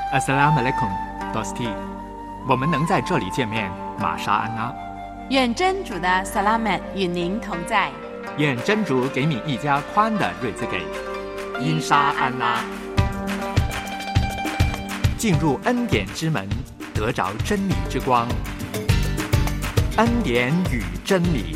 Assalamualaikum, Dosti。我们能在这里见面，玛莎安拉。 愿真主的 Salamat 与您同在。 愿真主给你一家宽的瑞兹给。因沙安拉。进入恩典之门，得着真理之光。恩典与真理。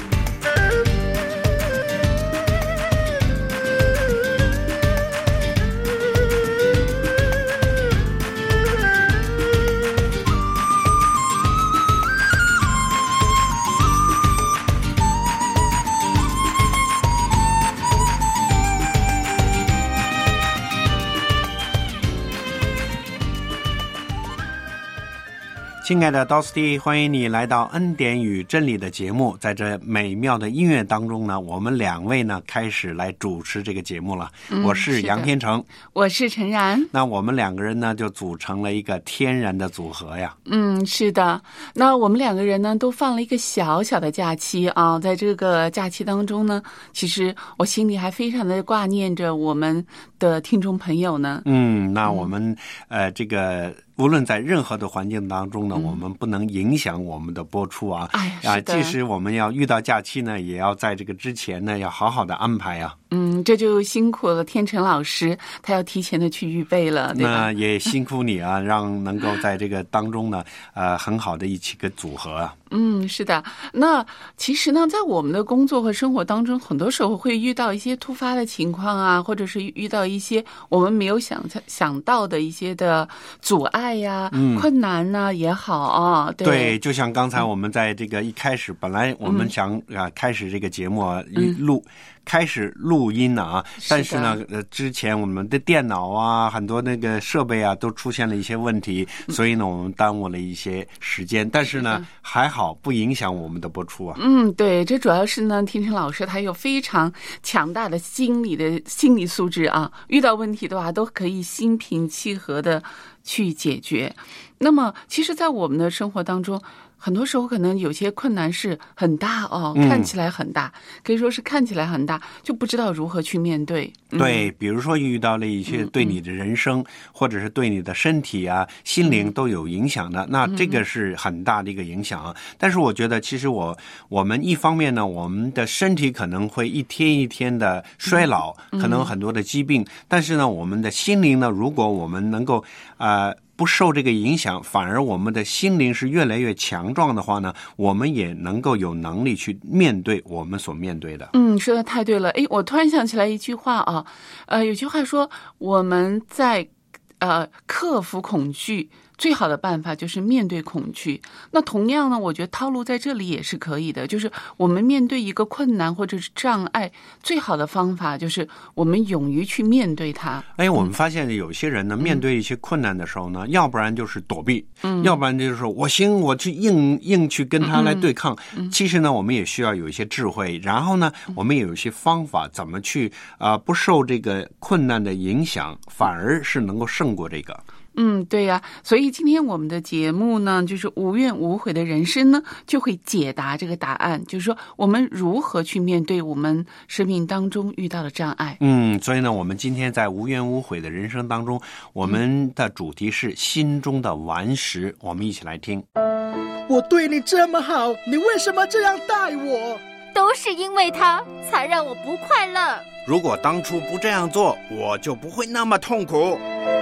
亲爱的 Dosti， 欢迎你来到恩典与真理的节目。在这美妙的音乐当中呢，我们两位呢开始来主持这个节目了。我是杨天成， 我是陈然。 那我们两个人呢就组成了一个天然的组合呀。 是的。那我们两个人呢都放了一个小小的假期啊，在这个假期当中呢，其实我心里还非常的挂念着我们的听众朋友呢。 那我们这个无论在任何的环境当中呢，我们不能影响我们的播出啊。即使我们要遇到假期呢，也要在这个之前呢，要好好的安排啊。 这就辛苦了天成老师，他要提前的去预备了，对吧？ 那也辛苦你啊，让能够在这个当中呢，很好的一起个组合啊。 是的。那其实呢，在我们的工作和生活当中，很多时候会遇到一些突发的情况啊，或者是遇到一些我们没有想到的一些的阻碍呀、困难呢也好啊。 对，就像刚才我们在这个一开始，本来我们想开始这个节目开始录音了啊，但是呢，之前我们的电脑啊，很多那个设备啊，都出现了一些问题，所以呢，我们耽误了一些时间。但是呢，还好不影响我们的播出啊。 对，这主要是呢，天成老师他有非常强大的心理素质啊，遇到问题的话都可以心平气和的去解决。那么，其实，在我们的生活当中，很多时候可能有些困难是很大哦，看起来很大，可以说是看起来很大，就不知道如何去面对。 对，比如说遇到了一些对你的人生，或者是对你的身体啊、心灵都有影响的，那这个是很大的一个影响啊。但是我觉得，其实我们一方面呢，我们的身体可能会一天一天的衰老，可能很多的疾病，但是呢，我们的心灵呢，如果我们能够不受这个影响，反而我们的心灵是越来越强壮的话呢，我们也能够有能力去面对我们所面对的。 说的太对了。我突然想起来一句话啊，有句话说，我们在克服恐惧最好的办法就是面对恐惧。那同样呢，我觉得套路在这里也是可以的，就是我们面对一个困难或者是障碍，最好的方法就是我们勇于去面对它。 我们发现有些人呢，面对一些困难的时候呢，要不然就是躲避，要不然就是说我去硬去跟他来对抗。其实呢，我们也需要有一些智慧，然后呢，我们也有一些方法，怎么去不受这个困难的影响，反而是能够胜过这个。 对呀，所以今天我们的节目呢，就是无怨无悔的人生呢，就会解答这个答案，就是说我们如何去面对我们生命当中遇到的障碍。 所以呢，我们今天在无怨无悔的人生当中，我们的主题是心中的顽石，我们一起来听。 我对你这么好，你为什么这样待我？ 都是因为他才让我不快乐。 如果当初不这样做，我就不会那么痛苦。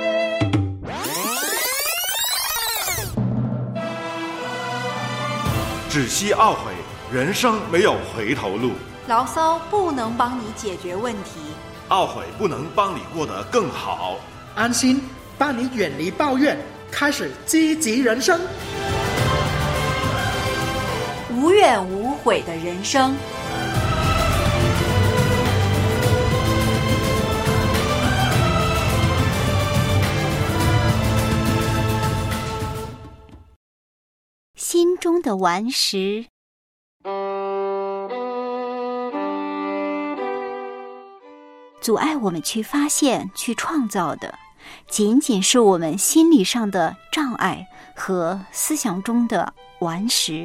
只惜懊悔，人生没有回头路。 牢骚不能帮你解决问题， 懊悔不能帮你过得更好。 安心，帮你远离抱怨，开始积极人生。 无怨无悔的人生。 心中的顽石。阻碍我们去发现、去创造的，仅仅是我们心理上的障碍和思想中的顽石。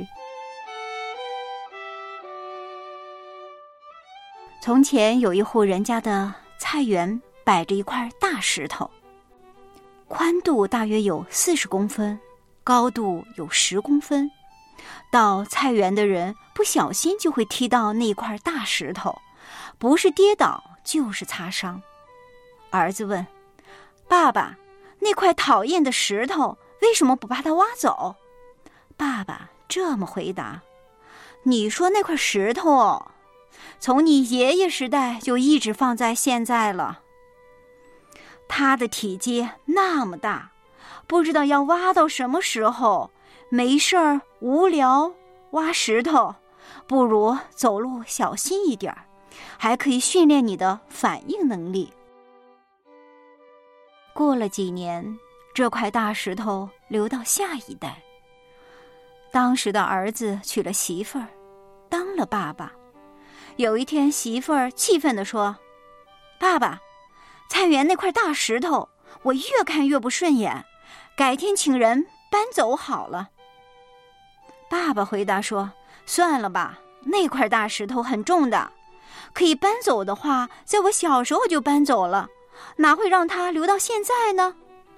从前有一户人家的菜园摆着一块大石头， 宽度大约有40公分，高度有10公分。到菜园的人不小心就会踢到那块大石头，不是跌倒就是擦伤。儿子问：爸爸，那块讨厌的石头为什么不把它挖走？爸爸这么回答：你说那块石头从你爷爷时代就一直放在现在了，它的体积那么大，不知道要挖到什么时候，没事儿无聊挖石头，不如走路小心一点，还可以训练你的反应能力。过了几年，这块大石头流到下一代。当时的儿子娶了媳妇儿，当了爸爸。有一天，媳妇儿气愤地说：爸爸，菜园那块大石头我越看越不顺眼，改天请人搬走好了。爸爸回答说：算了吧，那块大石头很重的，可以搬走的话，在我小时候就搬走了，哪会让它留到现在呢？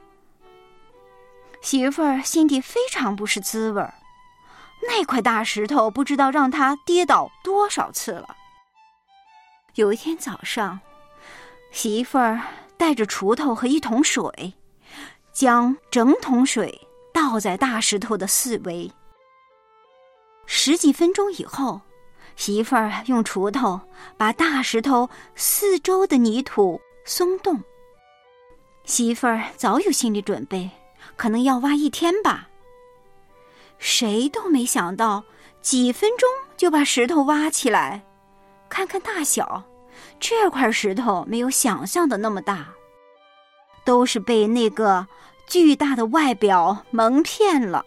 媳妇儿心底非常不是滋味，那块大石头不知道让他跌倒多少次了。有一天早上，媳妇儿带着锄头和一桶水，将整桶水倒在大石头的四围。10几分钟以后，媳妇儿用锄头把大石头四周的泥土松动。媳妇儿早有心理准备，可能要挖1天吧。谁都没想到，几分钟就把石头挖起来。看看大小，这块石头没有想象的那么大，都是被那个巨大的外表蒙骗了。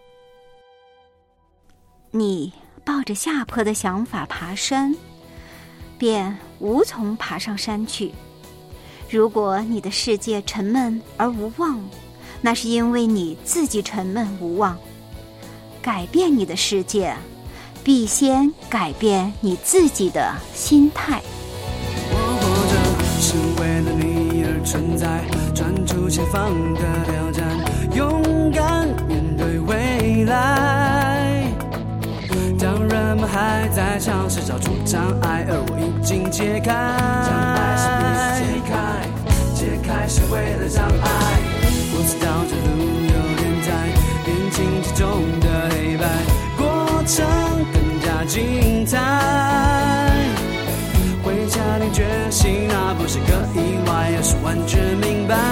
你抱着下坡的想法爬山，便无从爬上山去。如果你的世界沉闷而无望，那是因为你自己沉闷无望。改变你的世界，必先改变你自己的心态。 我活着是为了你而存在，专注前方的挑战，勇敢面对未来。当人们还在尝试找出障碍，而我已经解开。障碍是必须解开，解开是为了障碍。我知道这路有点窄，边境之中的黑白，过程更加精彩。会下定决心，那不是个意外，而是完全明白。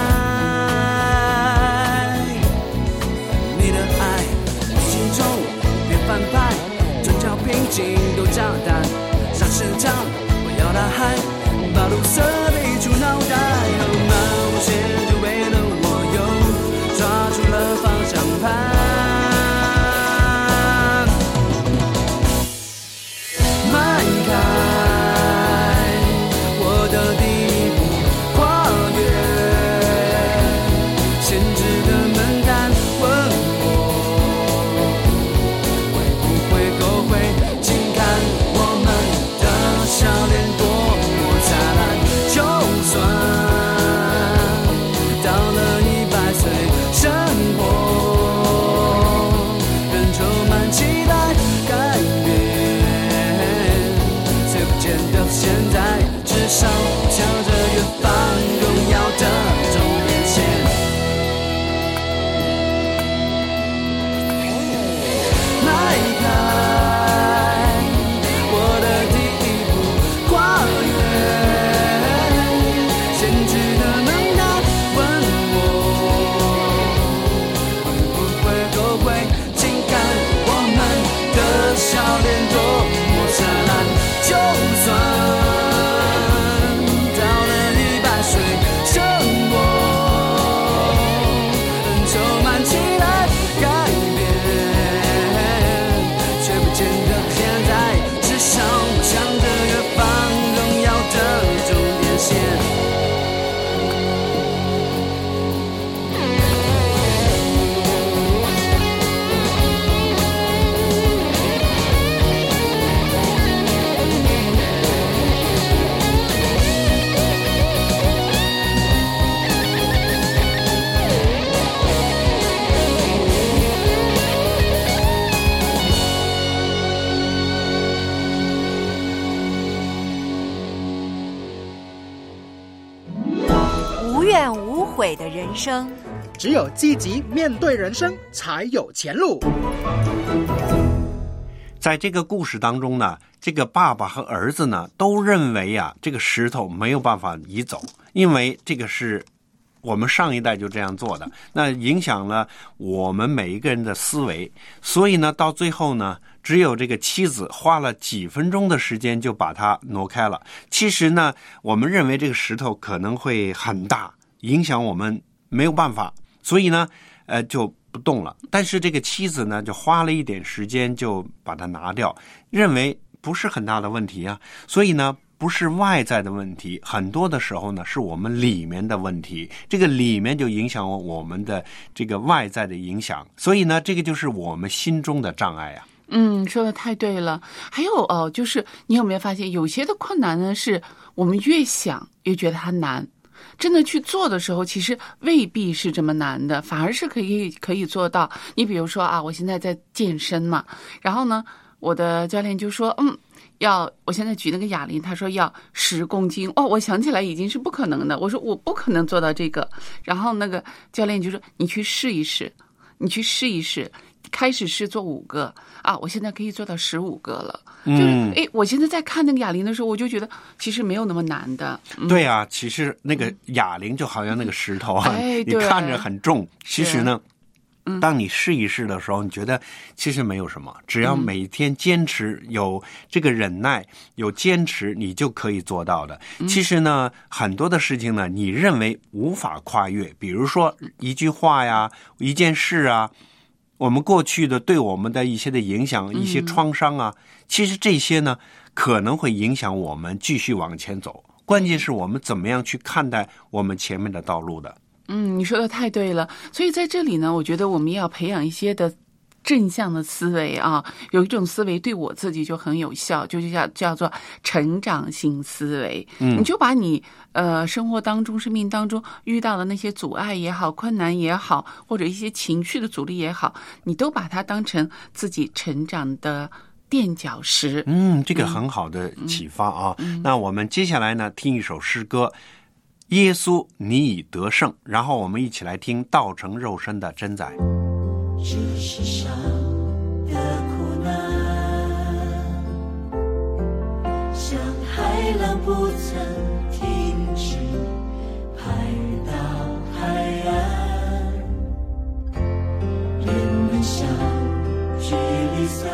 你的爱心中别翻拍，转角瓶颈都炸弹，上市场我要大海，把绿色飞出脑袋，漫无限就为了我又抓住了方向盘。笑脸多么无怨无悔的人生。 只有积极面对人生，才有前路。 在这个故事当中呢，这个爸爸和儿子呢都认为啊，这个石头没有办法移走，因为这个是我们上一代就这样做的，那影响了我们每一个人的思维。所以呢，到最后呢，只有这个妻子花了几分钟的时间就把它挪开了。其实呢，我们认为这个石头可能会很大，影响我们没有办法，所以呢就不动了。但是这个妻子呢，就花了一点时间就把它拿掉，认为不是很大的问题啊。所以呢，不是外在的问题，很多的时候呢是我们里面的问题，这个里面就影响我们的这个外在的影响。所以呢，这个就是我们心中的障碍啊。 说的太对了。还有就是你有没有发现，有些的困难呢，是我们越想越觉得它难，真的去做的时候，其实未必是这么难的，反而是可以做到。你比如说啊，我现在在健身嘛，然后呢，我的教练就说，我现在举那个哑铃，他说要10公斤，我想起来已经是不可能的，我说我不可能做到这个，然后那个教练就说你去试一试，开始是做5个啊，我现在可以做到15个了。就是我现在在看那个哑铃的时候，我就觉得其实没有那么难的。 对啊，其实那个哑铃就好像那个石头啊，你看着很重，其实呢，当你试一试的时候，你觉得其实没有什么，只要每天坚持，有这个忍耐，有坚持，你就可以做到的。其实呢，很多的事情呢，你认为无法跨越，比如说一句话呀，一件事啊，我们过去的对我们的一些的影响，一些创伤啊，其实这些呢可能会影响我们继续往前走，关键是我们怎么样去看待我们前面的道路的。 你说的太对了。所以在这里呢，我觉得我们要培养一些的正向的思维啊，有一种思维对我自己就很有效，就叫做成长型思维。你就把你生活当中、生命当中遇到的那些阻碍也好、困难也好，或者一些情绪的阻力也好，你都把它当成自己成长的垫脚石。 这个很好的启发啊。那我们接下来呢，听一首诗歌，耶稣你已得胜，然后我们一起来听道成肉身的真宰。 这世上的苦难，像海浪不曾停止拍到海岸，人们相聚离散，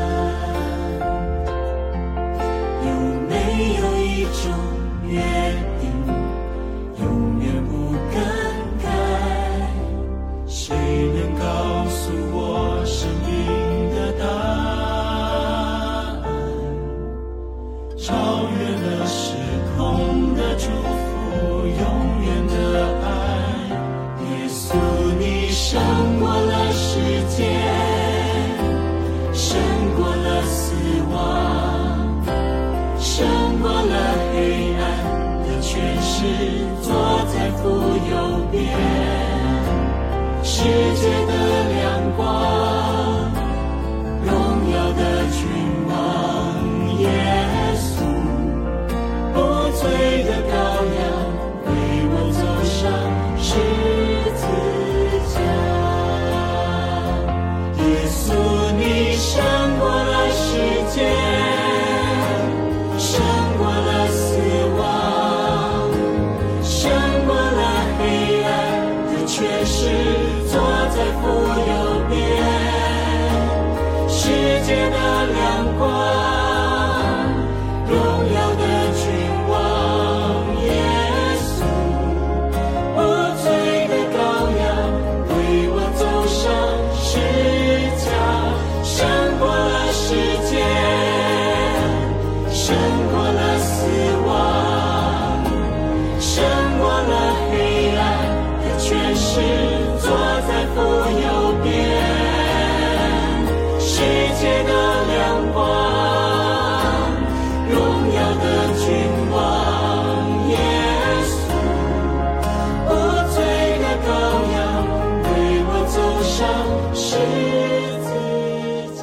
有没有一种约定永远不更改？谁能告诉我生命的答案？超越了时空的祝福，永远的爱。耶稣你胜过了世界，胜过了死亡，胜过了黑暗的权势，坐在父右边。世界的亮光，荣耀的君王，耶稣，不醉的羔羊，为我走上十字架。耶稣你胜过了世界，胜过了死亡，胜过了黑暗的权势，坐在父右边。世界的亮光，荣耀的君王，耶稣，不醉的羔羊，为我走上十架。胜过了世界，胜过了死亡，胜过了黑暗的权势，坐在父右边。世界的亮光，荣耀的君王，耶稣，不醉的羔羊，为我走上十字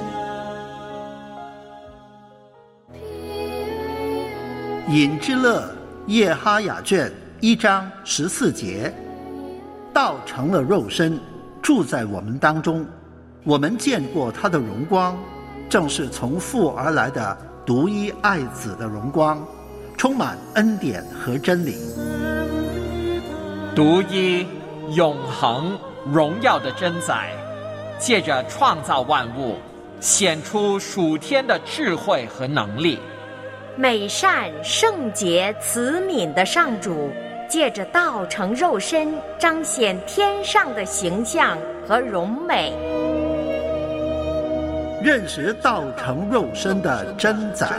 架。 饮之乐，叶哈雅卷 1章14节，道成了肉身，住在我们当中，我们见过他的荣光，正是从父而来的独一爱子的荣光，充满恩典和真理。 独一永恒荣耀的真宰，借着创造万物，显出属天的智慧和能力。 美善圣洁慈悯的上主，借着道成肉身，彰显天上的形象和荣美。 认识道成肉身的真宰。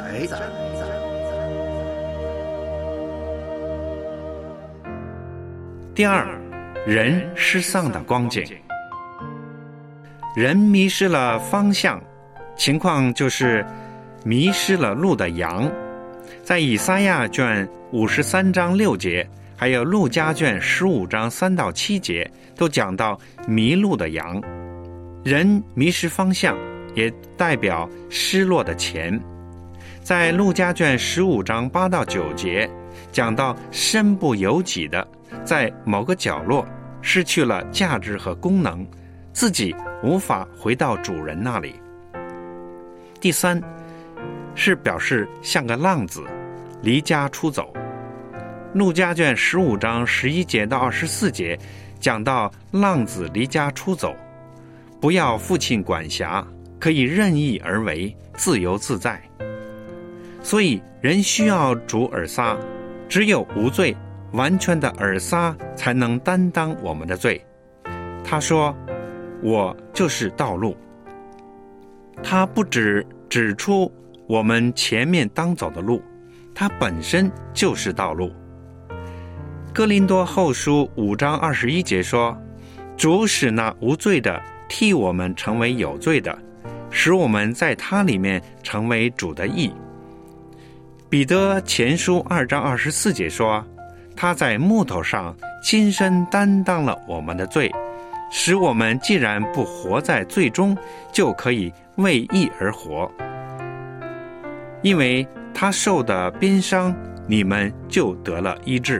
第二，人失丧的光景。人迷失了方向，情况就是迷失了路的羊。在以赛亚卷53章6节，还有路加卷15章3到7节，都讲到迷路的羊。人迷失方向，也代表失落的钱。在路加卷15章8到9节，讲到身不由己的在某个角落失去了价值和功能，自己无法回到主人那里。第三，是表示像个浪子离家出走。路加卷15章11节到24节讲到浪子离家出走，不要父亲管辖，可以任意而为，自由自在。所以人需要主尔撒，只有无罪完全的尔撒才能担当我们的罪。他说，我就是道路。他不只指出我们前面当走的路，他本身就是道路。哥林多后书5章21节说，主使那无罪的替我们成为有罪的，使我们在他里面成为主的义。彼得前书2章24节说，他在木头上亲身担当了我们的罪，使我们既然不活在罪中，就可以为义而活。因为他受的鞭伤，你们就得了医治。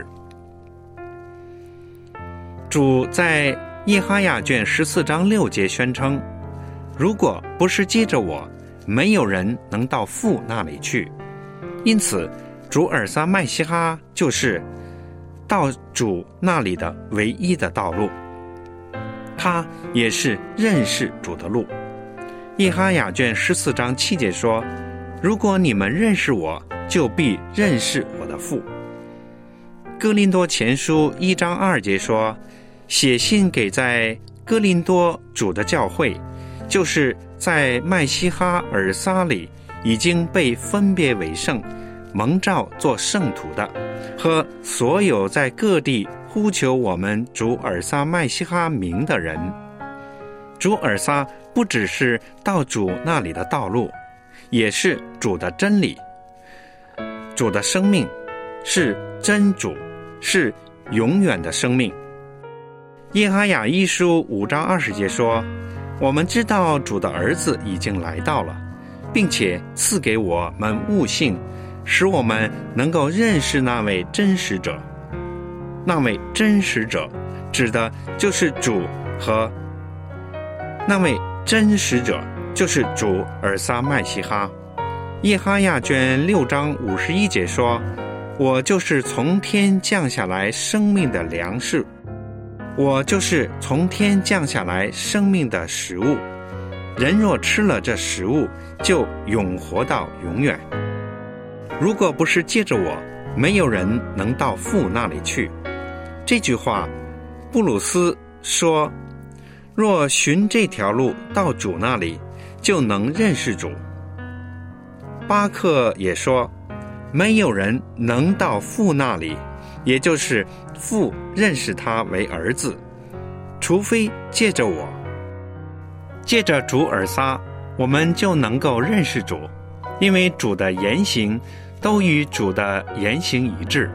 主在耶哈雅卷14章6节宣称，如果不是借着我，没有人能到父那里去。因此主尔撒麦西哈就是到主那里的唯一的道路，他也是认识主的路。耶哈雅卷14章7节说，如果你们认识我，就必认识我的父。哥林多前书1章2节说，写信给在哥林多主的教会，就是在麦西哈尔撒里已经被分别为圣，蒙召做圣徒的，和所有在各地呼求我们主尔撒麦西哈名的人。主尔撒不只是到主那里的道路，也是主的真理，主的生命，是真主，是永远的生命。耶哈雅一书5章20节说，我们知道主的儿子已经来到了，并且赐给我们悟性，使我们能够认识那位真实者。那位真实者指的就是主，和那位真实者就是主尔撒麦西哈。耶哈雅卷6章51节说，我就是从天降下来生命的粮食，我就是从天降下来生命的食物，人若吃了这食物，就永活到永远。如果不是借着我，没有人能到父那里去。这句话布鲁斯说，若循这条路到主那里，就能认识主。巴克也说，没有人能到父那里，也就是父认识他为儿子，除非借着我。借着主尔撒，我们就能够认识主，因为主的言行都与主的言行一致。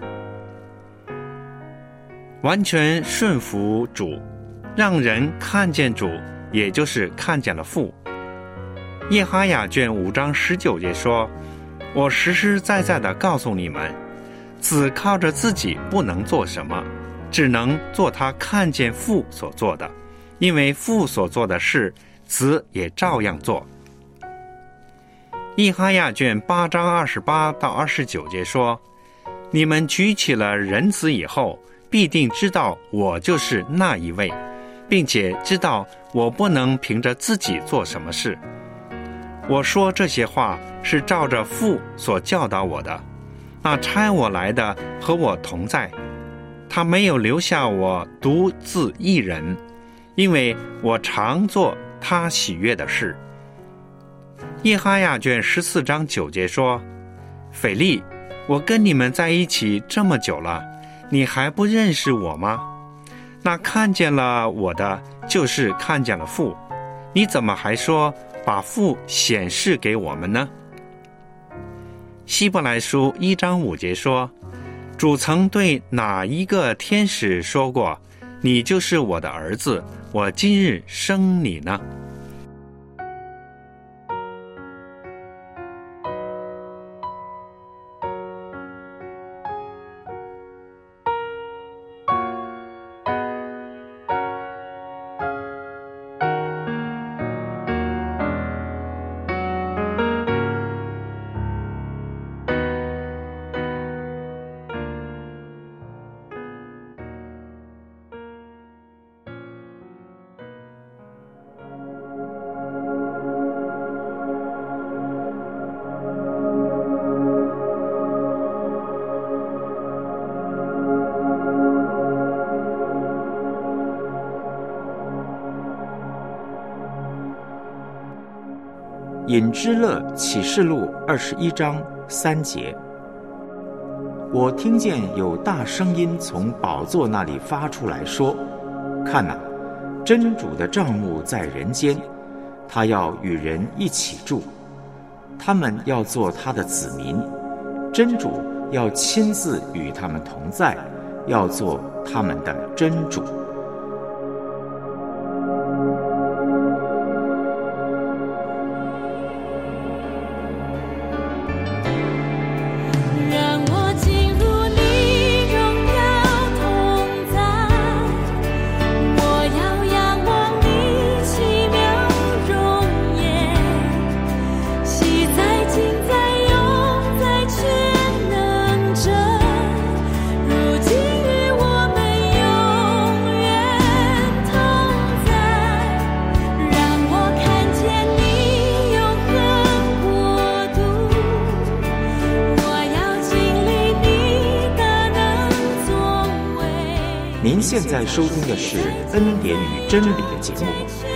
完全顺服主，让人看见主，也就是看见了父。耶哈雅卷5章19节说，我实实在在地告诉你们， 子靠着自己不能做什么，只能做他看见父所做的，因为父所做的事，子也照样做。以哈亚卷8章28到29节说，你们举起了人子以后，必定知道我就是那一位，并且知道我不能凭着自己做什么事。我说这些话是照着父所教导我的，那差我来的和我同在，他没有留下我独自一人，因为我常做他喜悦的事。以哈亚卷14章9节说，腓利，我跟你们在一起这么久了，你还不认识我吗？那看见了我的，就是看见了父，你怎么还说把父显示给我们呢？希伯来书1章5节说，主曾对哪一个天使说过，你就是我的儿子，我今日生你呢？ 隐之乐启示录21章3节，我听见有大声音从宝座那里发出来说，看哪，真主的帐幕在人间，他要与人一起住，他们要做他的子民，真主要亲自与他们同在，要做他们的真主。您现在收听的是恩典与真理的节目。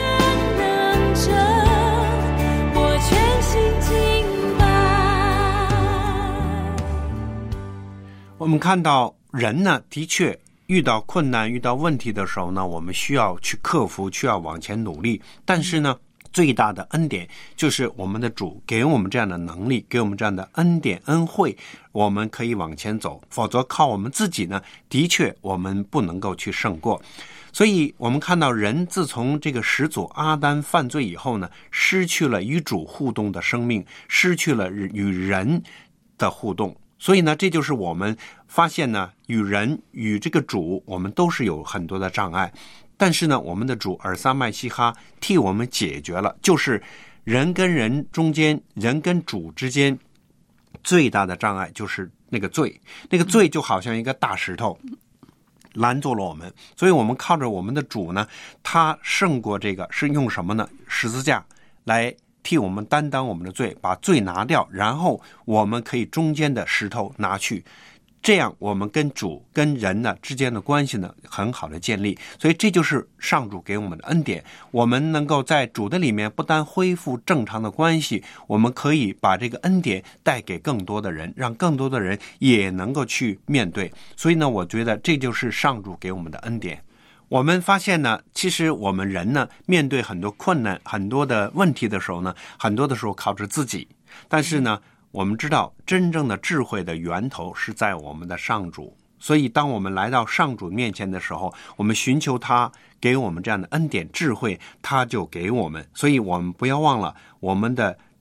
我们看到人呢，的确遇到困难、遇到问题的时候呢，我们需要去克服，需要往前努力。但是呢，最大的恩典就是我们的主给我们这样的能力，给我们这样的恩典恩惠，我们可以往前走，否则靠我们自己呢，的确我们不能够去胜过。所以我们看到人自从这个始祖阿丹犯罪以后呢，失去了与主互动的生命，失去了与人的互动。所以呢，这就是我们发现呢，与人与这个主我们都是有很多的障碍。但是呢，我们的主尔撒麦西哈替我们解决了，就是人跟人中间，人跟主之间最大的障碍就是那个罪。那个罪就好像一个大石头拦住了我们，所以我们靠着我们的主呢，他胜过这个，是用什么呢？十字架来替我们担当我们的罪，把罪拿掉，然后我们可以中间的石头拿去，这样我们跟主跟人呢之间的关系呢很好的建立。所以这就是上主给我们的恩典，我们能够在主的里面不但恢复正常的关系，我们可以把这个恩典带给更多的人，让更多的人也能够去面对。所以呢，我觉得这就是上主给我们的恩典。我们发现呢，其实我们人呢，面对很多困难、很多的问题的时候呢，很多的时候靠着自己。但是呢，我们知道真正的智慧的源头是在我们的上主。所以当我们来到上主面前的时候，我们寻求他给我们这样的恩典智慧，他就给我们。所以我们不要忘了，我们的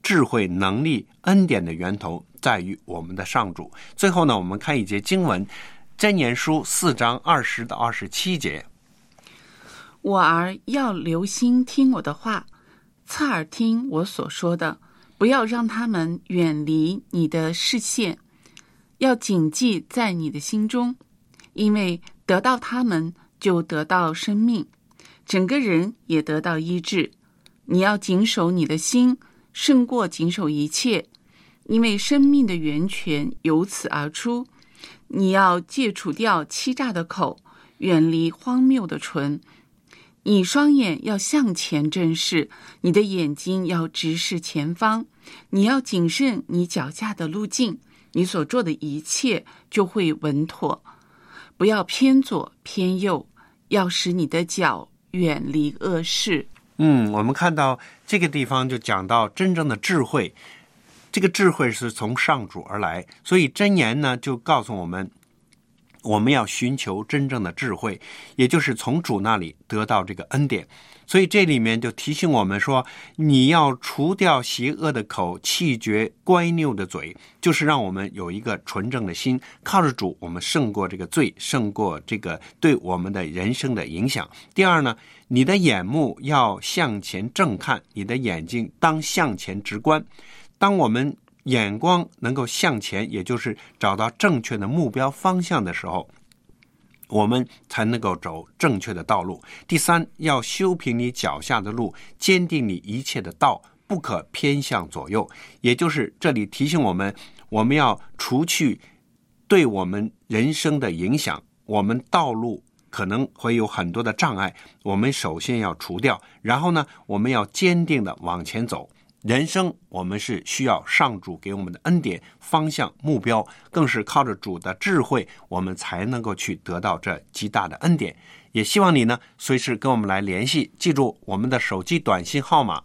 智慧、能力、恩典的源头在于我们的上主。最后呢，我们看一节经文，箴言书4章20到27节。 我儿要留心听我的话，侧耳听我所说的，不要让他们远离你的视线，要谨记在你的心中，因为得到他们就得到生命，整个人也得到医治。你要谨守你的心，胜过谨守一切，因为生命的源泉由此而出。你要戒除掉欺诈的口，远离荒谬的唇。你双眼要向前正视，你的眼睛要直视前方。你要谨慎你脚下的路径，你所做的一切就会稳妥。不要偏左偏右，要使你的脚远离恶事。 我们看到这个地方就讲到真正的智慧，这个智慧是从上主而来，所以箴言呢就告诉我们，我们要寻求真正的智慧，也就是从主那里得到这个恩典。所以这里面就提醒我们说，你要除掉邪恶的口，弃绝乖拗的嘴，就是让我们有一个纯正的心，靠着主我们胜过这个罪，胜过这个对我们的人生的影响。第二呢，你的眼目要向前正看，你的眼睛当向前直观。当我们眼光能够向前，也就是找到正确的目标方向的时候，我们才能够走正确的道路。第三，要修平你脚下的路，坚定你一切的道，不可偏向左右。也就是这里提醒我们，我们要除去对我们人生的影响，我们道路可能会有很多的障碍，我们首先要除掉，然后呢，我们要坚定的往前走。人生我们是需要上主给我们的恩典、方向、目标，更是靠着主的智慧，我们才能够去得到这极大的恩典。也希望你呢随时跟我们来联系，记住我们的手机短信号码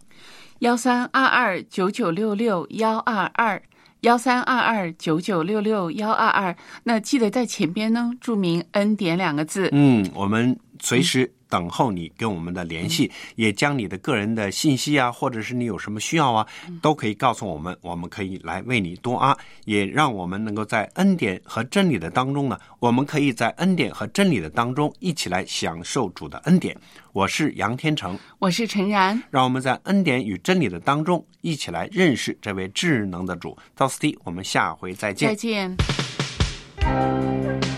132299661121132299661122。那记得在前边呢注明恩典2个字。 我们随时等候你跟我们的联系，也将你的个人的信息啊，或者是你有什么需要啊，都可以告诉我们，我们可以来为你多阿，也让我们能够在恩典和真理的当中呢，我们可以在恩典和真理的当中一起来享受主的恩典。我是杨天成， 我是陈然， 让我们在恩典与真理的当中一起来认识这位智能的主。到此地，我们下回再见。 再见。